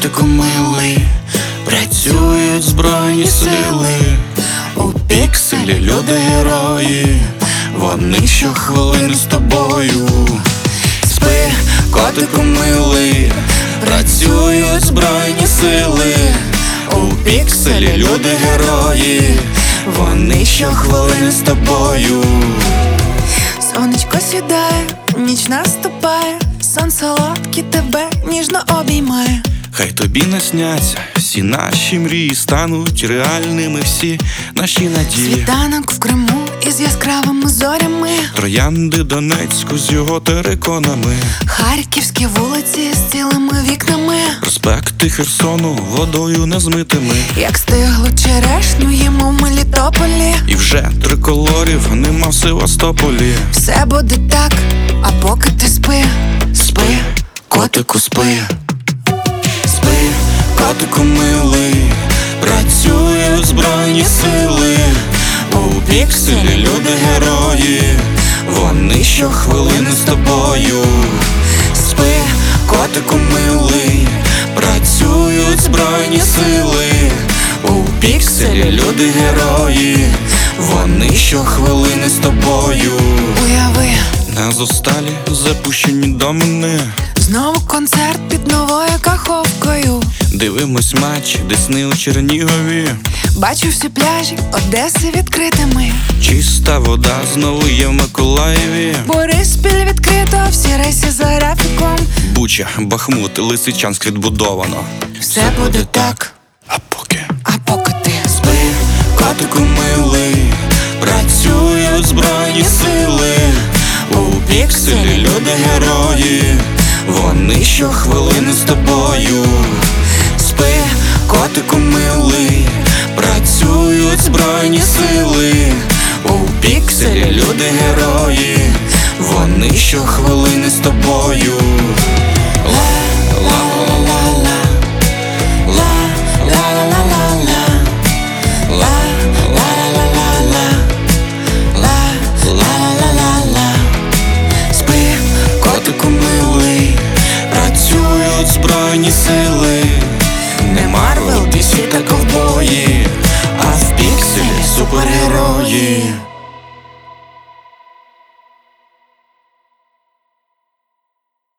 котику милий, працюють збройні сили. У пікселі люди герої, вони щохвилини з тобою. Спи, котику милий, працюють збройні сили. У пікселі люди герої, вони щохвилини з тобою. Сонечко сідає, ніч наступає, сон солодкий тебе ніжно обіймає. Хай тобі насняться всі наші мрії, стануть реальними всі наші надії. Світанок в Криму із яскравими зорями, Троянди Донецьку з його териконами, харківські вулиці з цілими вікнами, проспекти Херсону водою незмитими. як стиглу черешню їмо в Мелітополі. І вже триколорів нема в Севастополі. Все буде так, а поки ти спи. Спи, котику, спи. Спи, котику милий, працюють збройні сили. У пікселі люди герої, вони щохвилини з тобою. Спи, котику милий, працюють збройні сили. У пікселі люди герої, вони щохвилини з тобою. Уяви, На зосталі запущені до мене, знову концерт під новою каховкою. дивимось матч, Десни у Чернігові. Бачу всі пляжі Одеси відкритими. Чиста вода знову є в Миколаєві. Бориспіль відкрито, всі рейси за графіком. Буча, Бахмут, Лисичанськ відбудовано. Все буде так, А поки ти спи, котику милий, працюють збройні сили. У пікселі люди герої, вони щохвилини з тобою. Спи, котику милий, працюють збройні сили. У пікселі люди герої, вони щохвилини з тобою. Спи, котику милий, працюють збройні сили. Не Марвел, DC та ковбої, а в пікселі супергерої.